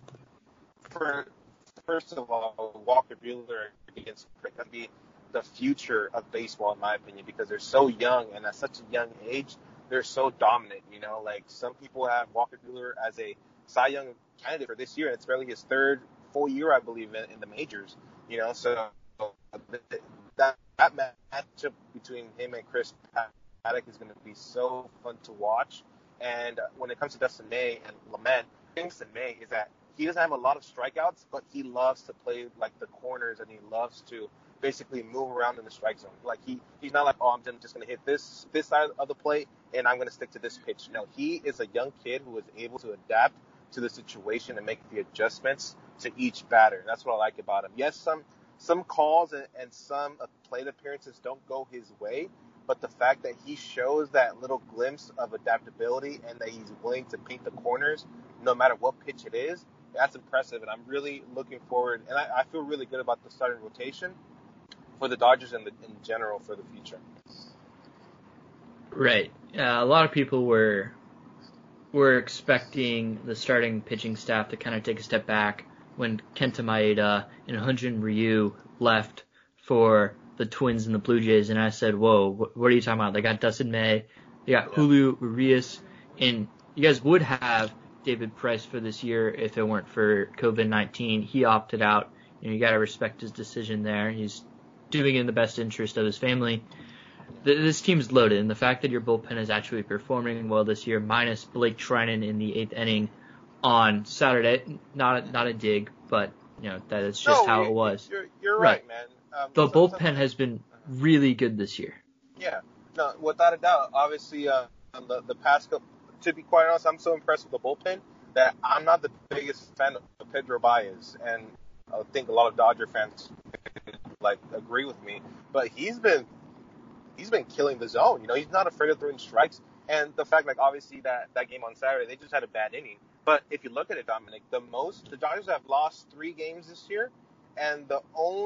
first of all, Walker Buehler against Crick can be the future of baseball, in my opinion, because they're so young, and at such a young age, they're so dominant. Some people have Walker Buehler as a Cy Young candidate for this year, and it's barely his 3rd full year, I believe, in the majors. So that matchup between him and Chris Paddack is going to be so fun to watch. And when it comes to Dustin May and Lamet, Dustin May is that he doesn't have a lot of strikeouts, but he loves to play the corners, and he loves to basically move around in the strike zone. Like he's not like, oh, I'm just going to hit this side of the plate and I'm going to stick to this pitch. No, he is a young kid who is able to adapt to the situation and make the adjustments to each batter. That's what I like about him. Yes, some calls and some plate appearances don't go his way, but the fact that he shows that little glimpse of adaptability and that he's willing to paint the corners no matter what pitch it is, that's impressive. And I'm really looking forward, and I feel really good about the starting rotation for the Dodgers in general for the future. Right. A lot of people were expecting the starting pitching staff to kind of take a step back when Kenta Maeda and Hyun-Jin Ryu left for the Twins and the Blue Jays, and I said, whoa, what are you talking about? They got Dustin May, they got Julio Urias, and you guys would have David Price for this year if it weren't for COVID-19. He opted out. You got to respect his decision there. He's doing it in the best interest of his family. This team's loaded, and the fact that your bullpen is actually performing well this year, minus Blake Treinen in the 8th inning on Saturday, not a dig, but that is just how it was. You're right, man. The bullpen has been really good this year. Yeah, no, without a doubt. Obviously, the past couple, to be quite honest, I'm so impressed with the bullpen that I'm not the biggest fan of Pedro Baez, and I think a lot of Dodger fans agree with me. But he's been killing the zone. He's not afraid of throwing strikes. And the fact, obviously that game on Saturday, they just had a bad inning. But if you look at it, Dominic, the Dodgers have lost 3 games this year, and the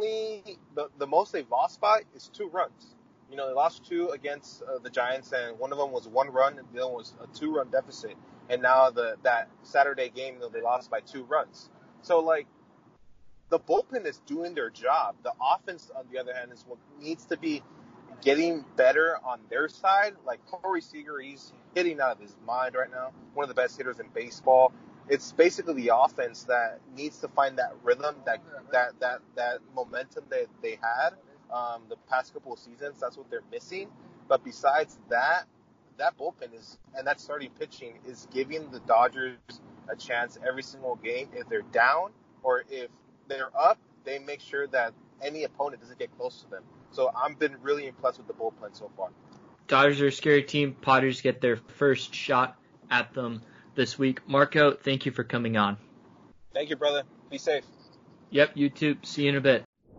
most they've lost by is 2 runs. They lost 2 against the Giants, and one of them was 1 run, and the other one was a 2-run deficit. And now that Saturday game, they lost by 2 runs. So, the bullpen is doing their job. The offense, on the other hand, is what needs to be getting better on their side. Corey Seager, he's hitting out of his mind right now. One of the best hitters in baseball. It's basically the offense that needs to find that rhythm, that momentum that they had the past couple of seasons. That's what they're missing. But besides that bullpen and that starting pitching is giving the Dodgers a chance every single game. If they're down or if they're up, they make sure that any opponent doesn't get close to them. So I've been really impressed with the bullpen so far. Dodgers are a scary team. Padres get their first shot at them this week. Marco, thank you for coming on. Thank you, brother. Be safe. Yep, you too. See you in a bit.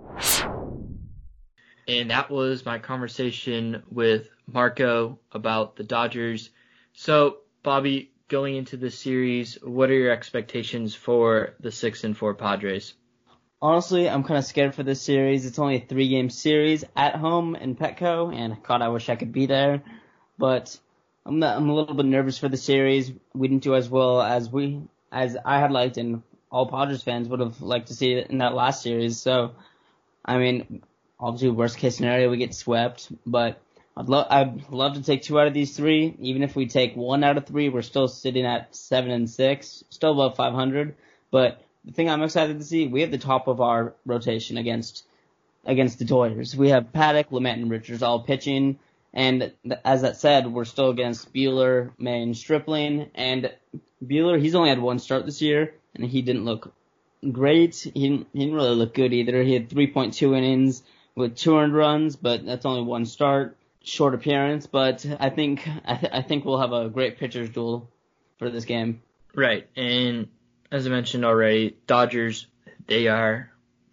And that was my conversation with Marco about the Dodgers. So, Bobby, going into this series, what are your expectations for the 6-4 Padres? Honestly, I'm kind of scared for this series. It's only a 3-game series at home in Petco, and God, I wish I could be there. But I'm a little bit nervous for the series. We didn't do as well as I had liked, and all Padres fans would have liked to see it in that last series. So, obviously, worst case scenario, we get swept. But I'd love to take 2 out of these 3. Even if we take 1 out of 3, we're still sitting at 7-6, still above 500. But the thing I'm excited to see, we have the top of our rotation against the Dodgers. We have Paddock, Lamet, and Richards all pitching. And as that said, we're still against Buehler, May, and Stripling. And Buehler, he's only had 1 start this year, and he didn't look great. He didn't really look good either. He had 3.2 innings with 2 earned runs, but that's only 1 start, short appearance. But I think we'll have a great pitcher's duel for this game. Right, and as I mentioned already, Dodgers, they're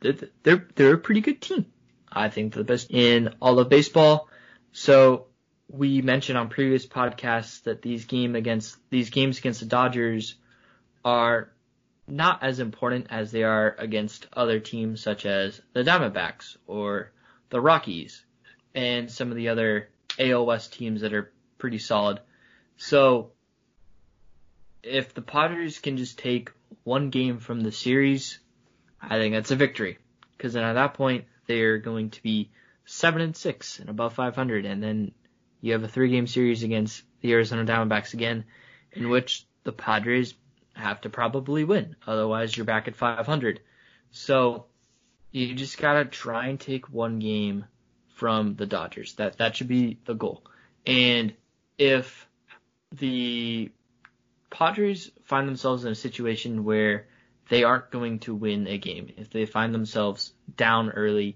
a pretty good team. I think they're the best in all of baseball. So we mentioned on previous podcasts that these games against the Dodgers are not as important as they are against other teams such as the Diamondbacks or the Rockies and some of the other AL West teams that are pretty solid. So if the Padres can just take 1 game from the series, I think that's a victory. Because then at that point, they're going to be 7-6 and above 500. And then you have a 3-game series against the Arizona Diamondbacks again, in which the Padres have to probably win. Otherwise, you're back at 500. So you just got to try and take 1 game from the Dodgers. That should be the goal. And if the Padres find themselves in a situation where they aren't going to win a game, if they find themselves down early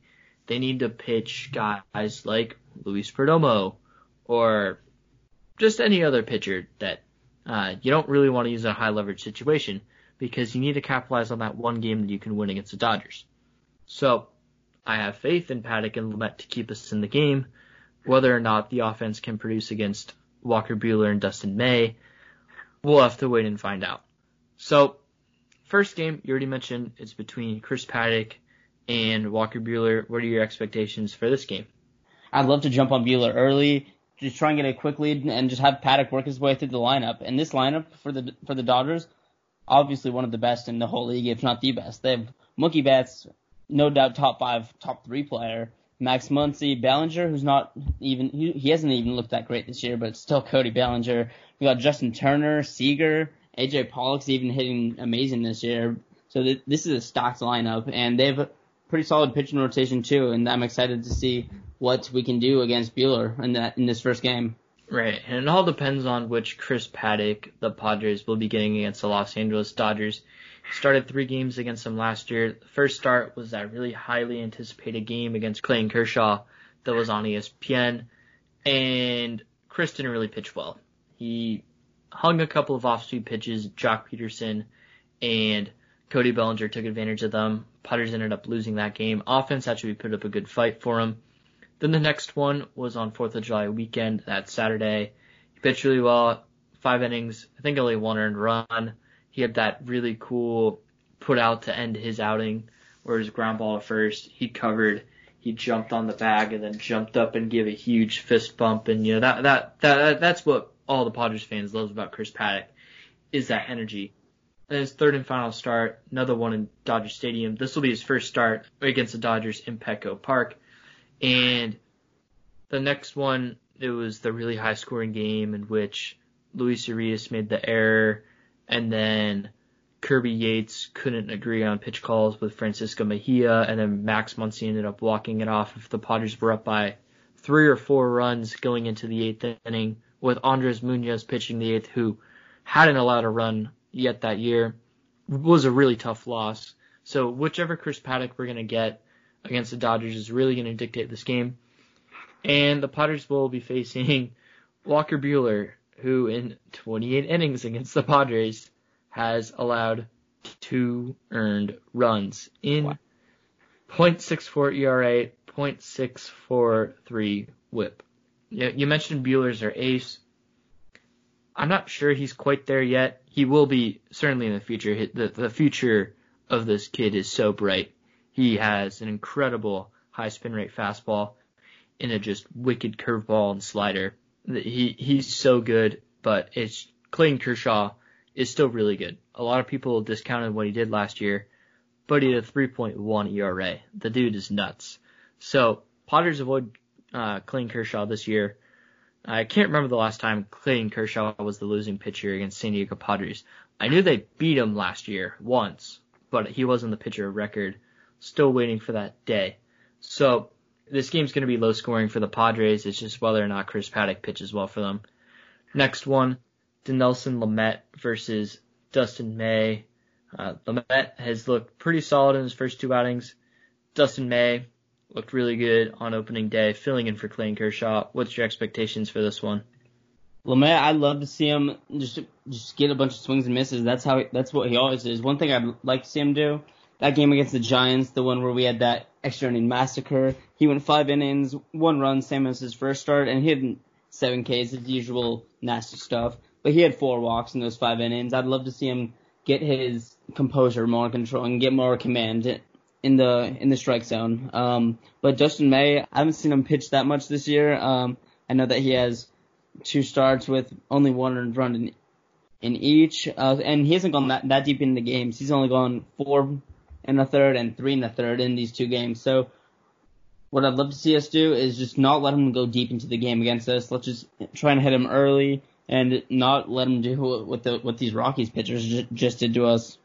they need to pitch guys like Luis Perdomo or just any other pitcher that you don't really want to use in a high leverage situation because you need to capitalize on that one game that you can win against the Dodgers. So I have faith in Paddock and Lamet to keep us in the game. Whether or not the offense can produce against Walker Buehler and Dustin May, we'll have to wait and find out. So first game, you already mentioned, it's between Chris Paddock and Walker Buehler. What are your expectations for this game? I'd love to jump on Buehler early, just try and get a quick lead, and just have Paddock work his way through the lineup. And this lineup for the Dodgers, obviously one of the best in the whole league, if not the best. They have Mookie Betts, no doubt top 5, top 3 player. Max Muncy, Bellinger, who's not even he hasn't even looked that great this year, but it's still Cody Bellinger. We got Justin Turner, Seager, AJ Pollock's even hitting amazing this year. So this is a stacked lineup, and they have a pretty solid pitching rotation too. And I'm excited to see what we can do against Buehler in this first game. Right, and it all depends on which Chris Paddock the Padres will be getting against the Los Angeles Dodgers. He started 3 games against them last year. The first start was that really highly anticipated game against Clayton Kershaw that was on ESPN, and Chris didn't really pitch well. He hung a couple of off-speed pitches. Jock Peterson and Cody Bellinger took advantage of them. Padres ended up losing that game. Offense actually put up a good fight for him. Then the next one was on 4th of July weekend, that Saturday. He pitched really well, 5 innings, I think only 1 earned run. He had that really cool put out to end his outing, where his ground ball at first, he covered, he jumped on the bag and then jumped up and gave a huge fist bump. And that's what all the Padres fans love about Chris Paddock, is that energy. And his third and final start, another one in Dodger Stadium. This will be his first start against the Dodgers in Petco Park. And the next one, it was the really high-scoring game in which Luis Urias made the error, and then Kirby Yates couldn't agree on pitch calls with Francisco Mejia, and then Max Muncy ended up walking it off if the Padres were up by 3 or 4 runs going into the 8th inning, with Andres Munoz pitching the 8th, who hadn't allowed a run yet that year. It was a really tough loss. So whichever Chris Paddock we're going to get against the Dodgers is really going to dictate this game. And the Padres will be facing Walker Buehler, who in 28 innings against the Padres has allowed 2 earned runs in .64 ERA, .643 WHIP. You mentioned Buehler's our ace. I'm not sure he's quite there yet. He will be certainly in the future. The future of this kid is so bright. He has an incredible high spin rate fastball and a just wicked curveball and slider. He's so good, but Clayton Kershaw is still really good. A lot of people discounted what he did last year, but he had a 3.1 ERA. The dude is nuts. So Padres avoid Clayton Kershaw this year. I can't remember the last time Clayton Kershaw was the losing pitcher against San Diego Padres. I knew they beat him last year once, but he wasn't the pitcher of record. Still waiting for that day. So this game's going to be low scoring for the Padres. It's just whether or not Chris Paddock pitches well for them. Next one, Dinelson Lamet versus Dustin May. Lamet has looked pretty solid in his first 2 outings. Dustin May looked really good on opening day, filling in for Clayton Kershaw. What's your expectations for this one? Lamet, I'd love to see him just get a bunch of swings and misses. That's what he always is. One thing I'd like to see him do, that game against the Giants, the one where we had that extra inning massacre, he went 5 innings, 1 run, same as his first start, and he had 7 Ks, the usual nasty stuff. But he had 4 walks in those 5 innings. I'd love to see him get his composure more in control and get more command in the strike zone. But Dustin May, I haven't seen him pitch that much this year. I know that he has 2 starts with only 1 earned run in each, and he hasn't gone that deep into the games. He's only gone 4 1/3 and 3 1/3 in these 2 games. So what I'd love to see us do is just not let him go deep into the game against us. Let's just try and hit him early and not let him do what these Rockies pitchers just did to us.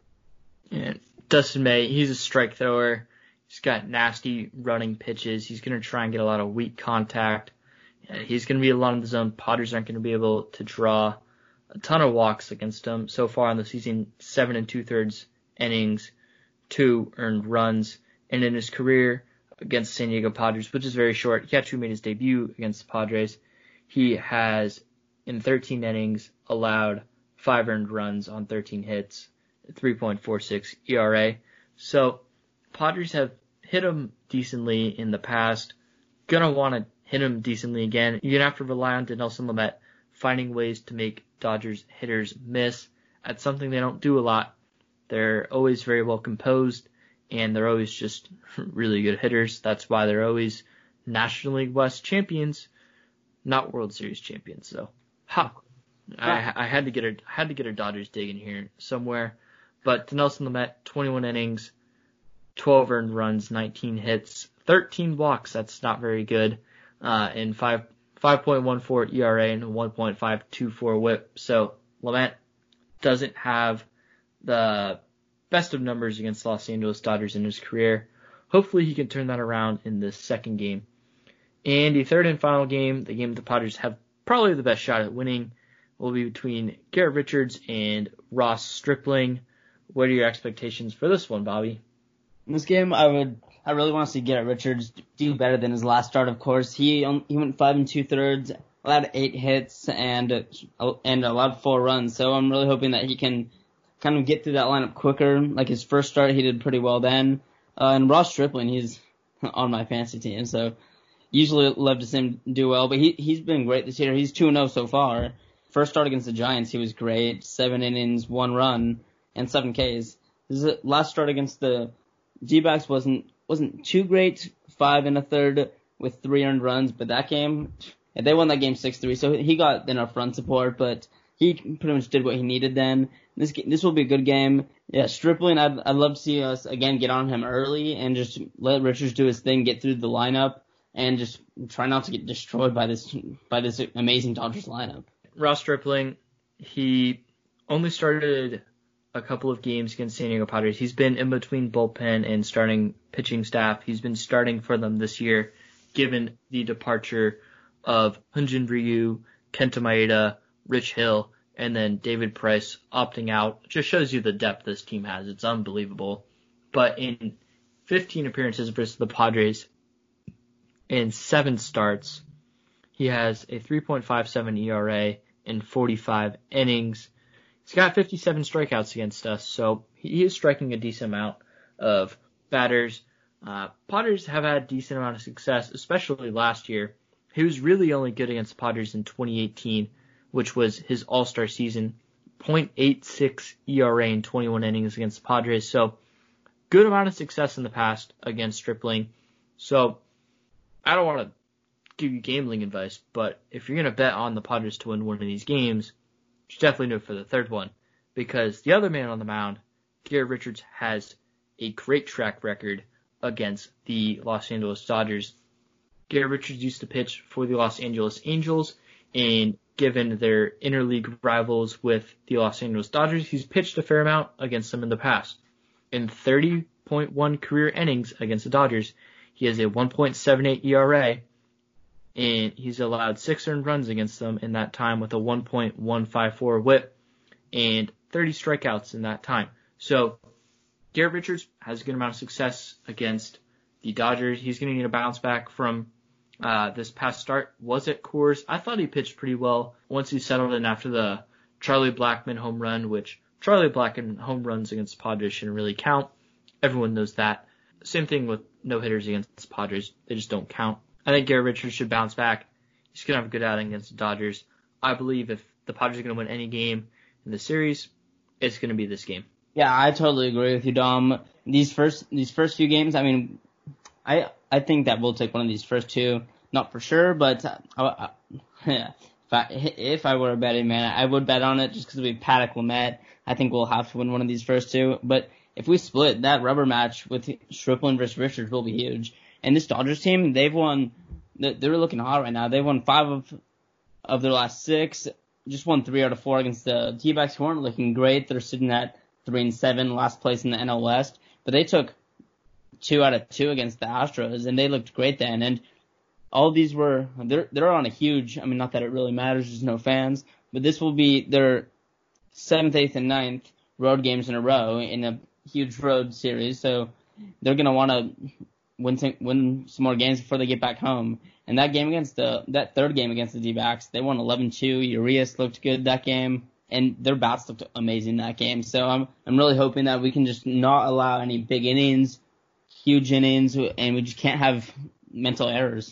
Yeah, Dustin May, he's a strike thrower. He's got nasty running pitches. He's going to try and get a lot of weak contact. He's going to be a lot in the zone. Padres aren't going to be able to draw a ton of walks against him. So far in the season, 7 2/3 innings, 2 earned runs. And in his career, against San Diego Padres, which is very short. He actually made his debut against the Padres. He has, in 13 innings, allowed 5 earned runs on 13 hits, 3.46 ERA. So Padres have hit him decently in the past. Gonna want to hit him decently again. You're gonna have to rely on Dinelson Lamet finding ways to make Dodgers hitters miss. That's something they don't do a lot. They're always very well composed, and they're always just really good hitters. That's why they're always National League West champions, not World Series champions. So, I had to get a Dodgers dig in here somewhere. But Dinelson Lamet, 21 innings, 12 earned runs, 19 hits, 13 walks. That's not very good. And 5.14 ERA and 1.524 WHIP. So Lamet doesn't have the best of numbers against the Los Angeles Dodgers in his career. Hopefully he can turn that around in this second game. And the third and final game, the game the Padres have probably the best shot at winning, will be between Garrett Richards and Ross Stripling. What are your expectations for this one, Bobby? In this game, I really want to see Garrett Richards do better than his last start. Of course, he went 5 2/3, allowed 8 hits and allowed 4 runs. So I'm really hoping that he can kind of get through that lineup quicker. Like his first start, he did pretty well then. And Ross Stripling, he's on my fantasy team, so usually love to see him do well. But he's been great this year. He's 2-0 so far. First start against the Giants, he was great. 7 innings, 1 run, and 7 Ks. His last start against the D-backs wasn't too great. 5 1/3 with 3 earned runs, but that game, they won that game 6-3. So he got enough run support, but he pretty much did what he needed then. This will be a good game. Yeah, Stripling, I'd love to see us again get on him early and just let Richards do his thing, get through the lineup, and just try not to get destroyed by this amazing Dodgers lineup. Ross Stripling, he only started a couple of games against San Diego Padres. He's been in between bullpen and starting pitching staff. He's been starting for them this year, given the departure of Hyun-Jin Ryu, Kenta Maeda, Rich Hill, and then David Price opting out. It just shows you the depth this team has. It's unbelievable. But in 15 appearances versus the Padres, in 7 starts, he has a 3.57 ERA in 45 innings. He's got 57 strikeouts against us, so he is striking a decent amount of batters. Padres have had a decent amount of success, especially last year. He was really only good against the Padres in 2018, which was his all-star season. 0.86 ERA in 21 innings against the Padres, so good amount of success in the past against Stripling. So I don't want to give you gambling advice, but if you're going to bet on the Padres to win one of these games, you should definitely do it for the third one, because the other man on the mound, Garrett Richards, has a great track record against the Los Angeles Dodgers. Garrett Richards used to pitch for the Los Angeles Angels, and given their interleague rivals with the Los Angeles Dodgers, he's pitched a fair amount against them in the past. In 30.1 career innings against the Dodgers, he has a 1.78 ERA, and he's allowed 6 earned runs against them in that time with a 1.154 WHIP and 30 strikeouts in that time. So Garrett Richards has a good amount of success against the Dodgers. He's going to need a bounce back from this past start. Was at Coors. I thought he pitched pretty well once he settled in after the Charlie Blackmon home run, which Charlie Blackmon home runs against the Padres shouldn't really count. Everyone knows that. Same thing with no-hitters against the Padres. They just don't count. I think Garrett Richards should bounce back. He's going to have a good outing against the Dodgers. I believe if the Padres are going to win any game in the series, it's going to be this game. Yeah, I totally agree with you, Dom. These first few games, I mean, I think that we'll take one of these first 2. Not for sure, but if I were a betting man, I would bet on it just because we have Paddock Lamet. I think we'll have to win one of these first 2. But if we split, that rubber match with Stripling versus Richards will be huge. And this Dodgers team, they've won. They're looking hot right now. They've won 5 of their last 6. Just won 3 out of 4 against the D-backs, who aren't looking great. They're sitting at 3-7, last place in the NL West. But they took 2 out of 2 against the Astros, and they looked great then. And all these they're on a huge. I mean, not that it really matters. There's no fans, but this will be their 7th, 8th, and 9th road games in a row in a huge road series. So they're gonna want to win some more games before they get back home. And that third game against the D-backs, they won 11-2. Urias looked good that game, and their bats looked amazing that game. So I'm really hoping that we can just not allow any big innings, huge innings, and we just can't have mental errors.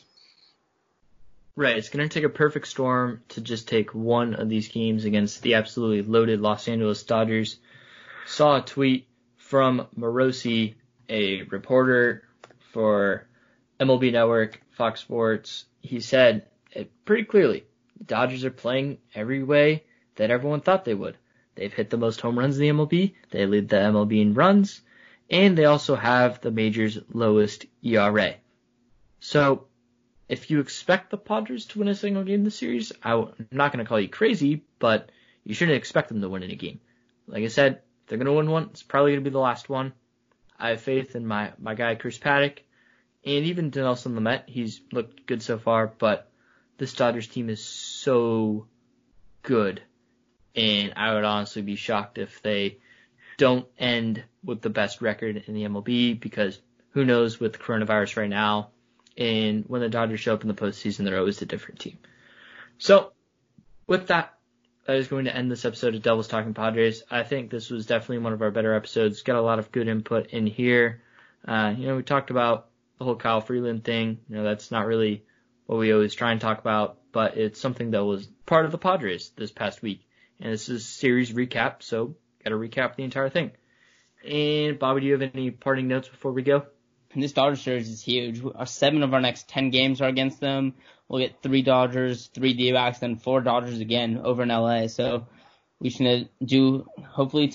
Right, it's going to take a perfect storm to just take one of these games against the absolutely loaded Los Angeles Dodgers. Saw a tweet from Morosi, a reporter for MLB Network, Fox Sports. He said it pretty clearly, the Dodgers are playing every way that everyone thought they would. They've hit the most home runs in the MLB, they lead the MLB in runs, and they also have the major's lowest ERA. So, if you expect the Padres to win a single game this series, I'm not going to call you crazy, but you shouldn't expect them to win any game. Like I said, if they're going to win one, it's probably going to be the last one. I have faith in my guy Chris Paddock, and even Dinelson Lamet. He's looked good so far, but this Dodgers team is so good, and I would honestly be shocked if they don't end with the best record in the MLB, because who knows with coronavirus right now. And when the Dodgers show up in the postseason, they're always a different team. So, with that is going to end this episode of Devils Talking Padres. I think this was definitely one of our better episodes. Got a lot of good input in here. We talked about the whole Kyle Freeland thing. That's not really what we always try and talk about, but it's something that was part of the Padres this past week. And this is a series recap, so got to recap the entire thing. And Bobby, do you have any parting notes before we go? This Dodgers series is huge. 7 of our next 10 games are against them. We'll get 3 Dodgers, 3 D-backs, then 4 Dodgers again over in LA. So we should hopefully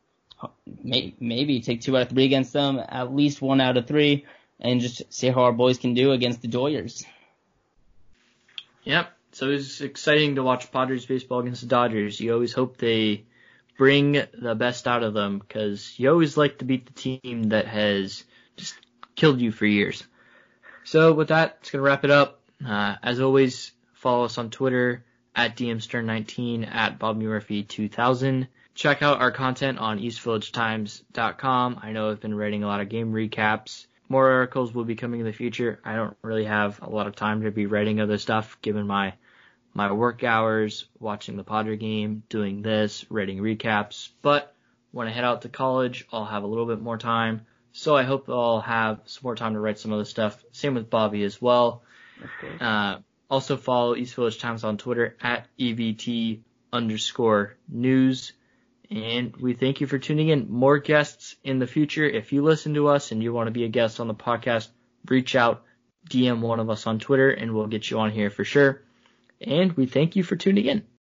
maybe take 2 out of 3 against them, at least 1 out of 3, and just see how our boys can do against the Doyers. Yep. So it's exciting to watch Padres baseball against the Dodgers. You always hope they bring the best out of them, because you always like to beat the team that has just killed you for years. So with that, it's going to wrap it up. As always, follow us on Twitter at DMStern19, at BobbyMurphy2000. Check out our content on EastVillageTimes.com. I know I've been writing a lot of game recaps. More articles will be coming in the future. I don't really have a lot of time to be writing other stuff, given my work hours, watching the Padre game, doing this, writing recaps. But when I head out to college, I'll have a little bit more time. So I hope I'll have some more time to write some other stuff. Same with Bobby as well. Okay. Also follow East Village Times on Twitter at EVT_news. And we thank you for tuning in. More guests in the future. If you listen to us and you want to be a guest on the podcast, reach out, DM one of us on Twitter, and we'll get you on here for sure. And we thank you for tuning in.